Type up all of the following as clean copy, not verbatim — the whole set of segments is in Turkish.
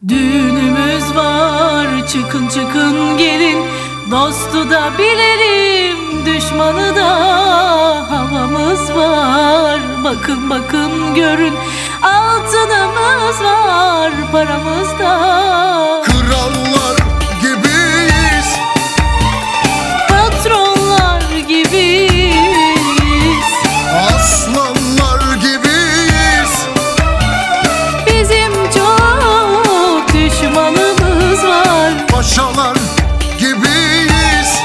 Düğünümüz var, çıkın çıkın gelin. Dostu da bilelim, düşmanı da. Havamız var, bakın bakın görün. Altınımız var, paramız da. Krallar gibiyiz, Patronlar gibiyiz, aslanlar gibiyiz. bizim çok düşmanımız var. Paşalar gibiyiz,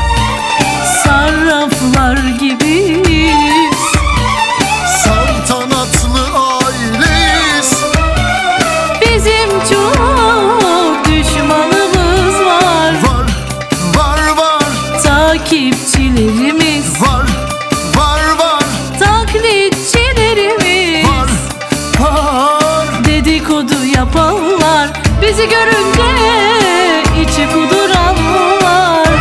Sarraflar gibiyiz, saltanatlı aileyiz. bizim çok düşmanımız var. Var, var, var, Takipçilerimiz, var, var, var, taklitçilerimiz, var, var. dedikodu yapanlar, bizi görünce içi kuduranlar.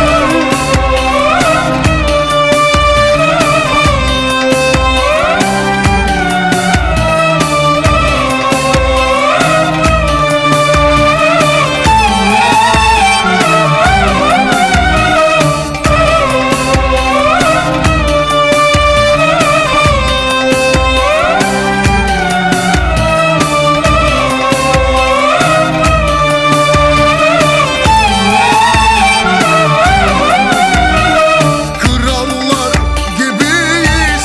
Krallar gibiyiz,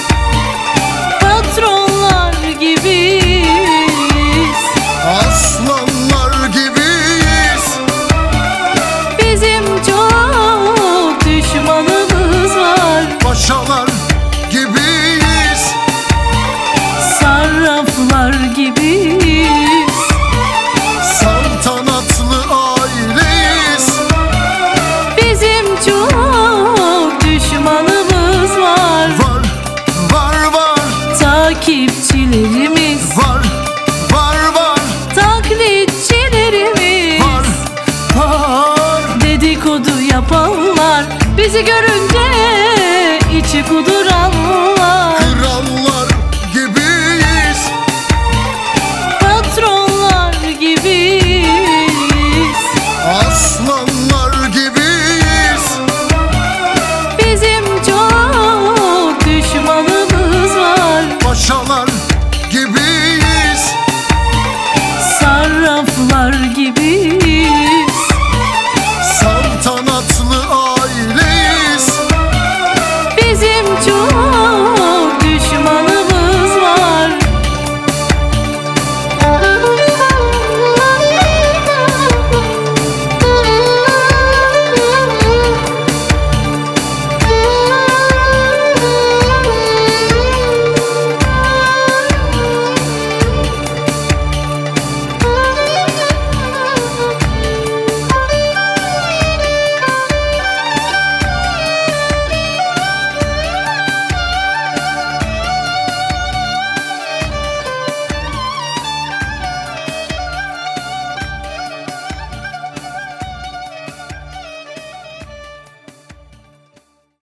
Patronlar gibiyiz, aslanlar gibiyiz. bizim çok düşmanımız var. Paşalar gibiyiz, Sarraflar gibiyiz, saltanatlı aileyiz. bizim çok düşmanımız var. Var, var, var, Takipçilerimiz, var, var, var, taklitçilerimiz, var, var. dedikodu yapanlar, bizi görünce içi kudur